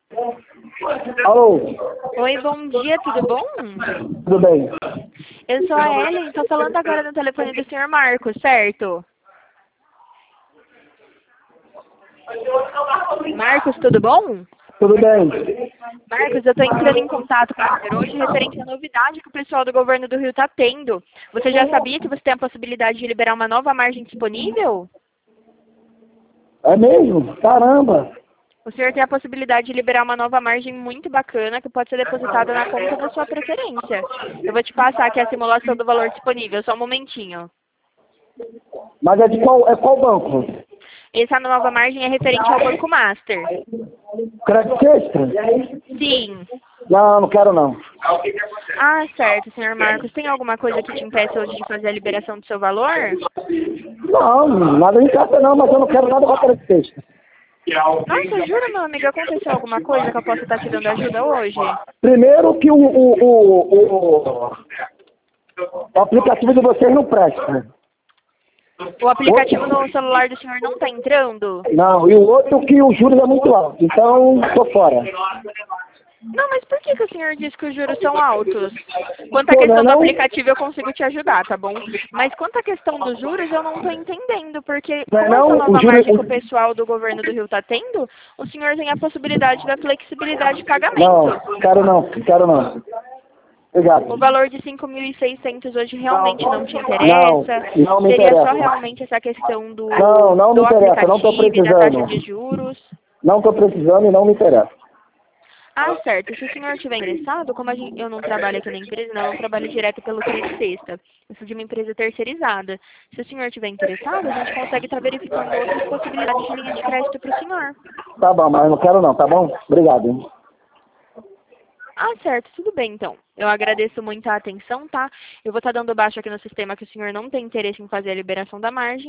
Alô, Oi, bom dia, tudo bom? tudo bem? Eu sou a Ellen, tô falando agora no telefone do senhor Marcos, certo? Marcos, tudo bom? Tudo bem? Marcos, eu tô entrando em contato com o senhor hoje referente à novidade que o pessoal do governo do Rio tá tendo. Você já sabia que você tem a possibilidade de liberar uma nova margem disponível? É mesmo? Caramba! O senhor tem a possibilidade de liberar uma nova margem muito bacana que pode ser depositada na conta da sua preferência. Eu vou te passar aqui a simulação do valor disponível, só um momentinho. Mas é qual banco? Essa nova margem é referente ao Banco Master. Crédito extra? Sim. Não, não quero não. Ah, certo, senhor Marcos. Tem alguma coisa que te impeça hoje de fazer a liberação do seu valor? Não, nada me encanta não, mas eu não quero nada com crédito extra. Nossa, jura, meu amigo, aconteceu alguma coisa que eu possa estar te dando ajuda hoje? Primeiro que o aplicativo de vocês não presta. O aplicativo no celular do senhor não está entrando? Não, e o outro que os juros é muito alto, então tô fora. Não, mas por que o senhor disse que os juros são altos? Quanto à Pô, questão do não? aplicativo, eu consigo te ajudar, tá bom? Mas quanto à questão dos juros, eu não estou entendendo, porque Não é com essa não? nova margem que o pessoal do governo do Rio está tendo, o senhor tem a possibilidade da flexibilidade de pagamento. Não, quero não, quero não. Obrigado. O valor de 5.600 hoje realmente não te Não, interessa? não me Seria só interessa. realmente essa questão Não me do interessa, não estou aplicativo e da taxa precisando. de juros? Não estou precisando e não me interessa. Ah, certo. Se o senhor estiver interessado, como eu não trabalho aqui na empresa, não, eu não trabalho direto pelo Credit Sexta. Eu sou de uma empresa terceirizada. Se o senhor estiver interessado, a gente consegue estar verificando outras possibilidades de linha de crédito para o senhor. Tá bom, mas não quero não, tá bom? Obrigado. Hein? Ah, certo. Tudo bem, então. Eu agradeço muito a atenção, tá? Eu vou estar dando baixo aqui no sistema que o senhor não tem interesse em fazer a liberação da margem.